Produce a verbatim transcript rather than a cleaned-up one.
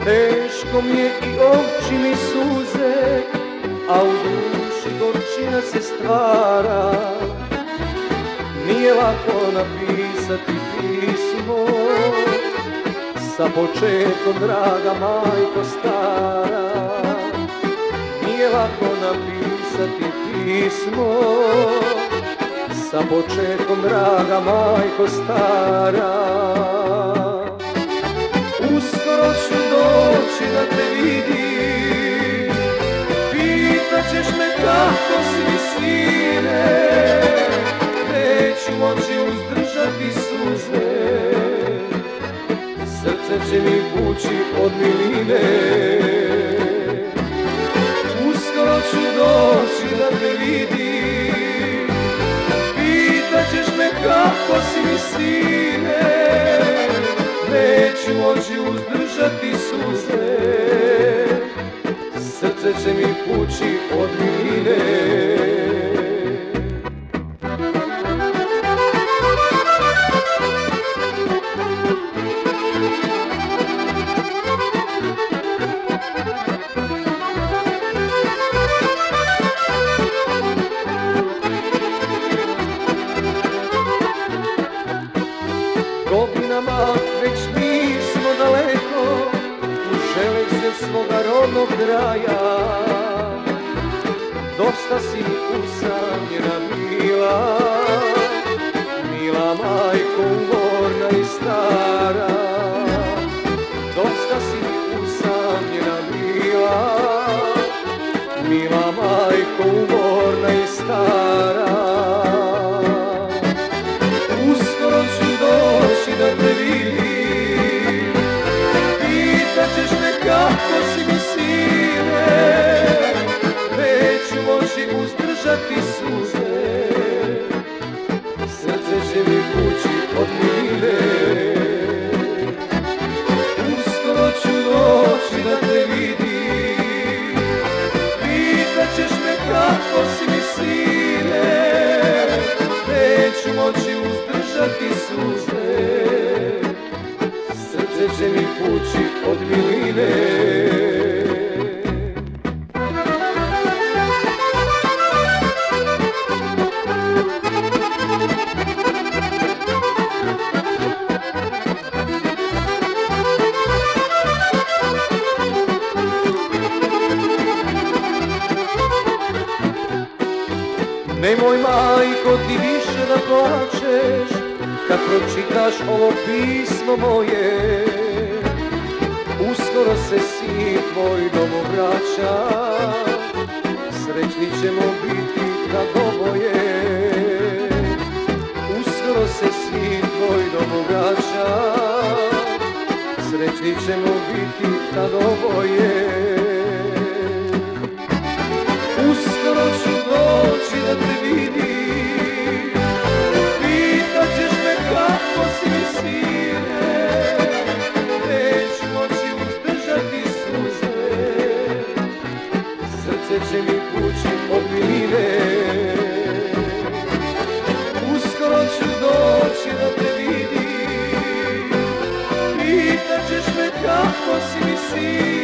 Teško mi je i oči mi suze, a u duši gorčina se stvara. Nije lako napisati pismo sa početkom, draga majko stara. Nije lako napisati pismo sa početkom, draga majko stara. Uskoro ću doći da te vidim, pitat ćeš me kako si, sine. Neću moći uzdržati suze, srce će mi pući od miline. Uskoro ću doći da te vidim, pitat ćeš me kako si, sine. Neću moći uzdržati suze, srce će mi pući od miline. Godinama već nismo daleko, užele se svoga rodnog kraja. Dosta si mi usamljena bila, mila majko umorna i stara. Dosta si mi usamljena bila, mila majko umorna i stara. Uskoro ću doći da te vidim, pitat ćeš me kako si, mi sine. Neću moći uzdržati suze, srce će mi pući od miline. Uskoro ću doći da te vidim, pitat ćeš me kako si, mi sine. Neću moći uzdržati suze, srce će mi pući od miline. Nemoj majko ti više da plačeš kad pročitaš ovo pismo moje. Uskoro se sin tvoj domo vraća, srećni ćemo biti kad oboje. Uskoro se sin tvoj domo vraća, srećni ćemo biti kad oboje. Uskoro ću doći da te vidim, pitat ćeš me kako si, mi sine. Neću moći uzdržati suze, srce će mi pući od miline. Uskoro ću doći da te vidim, pitat ćeš me kako si, mi sine.